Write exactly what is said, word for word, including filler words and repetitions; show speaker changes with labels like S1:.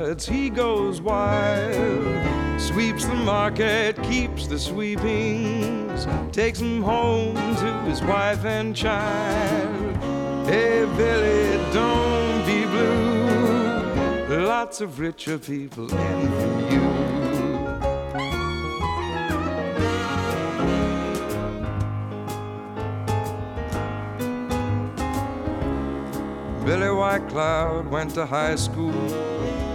S1: He goes wild, sweeps the market, keeps the sweepings, takes him home to his wife and child. Hey, Billy, don't be blue. Lots of richer people envy you. Billy White Cloud went to high school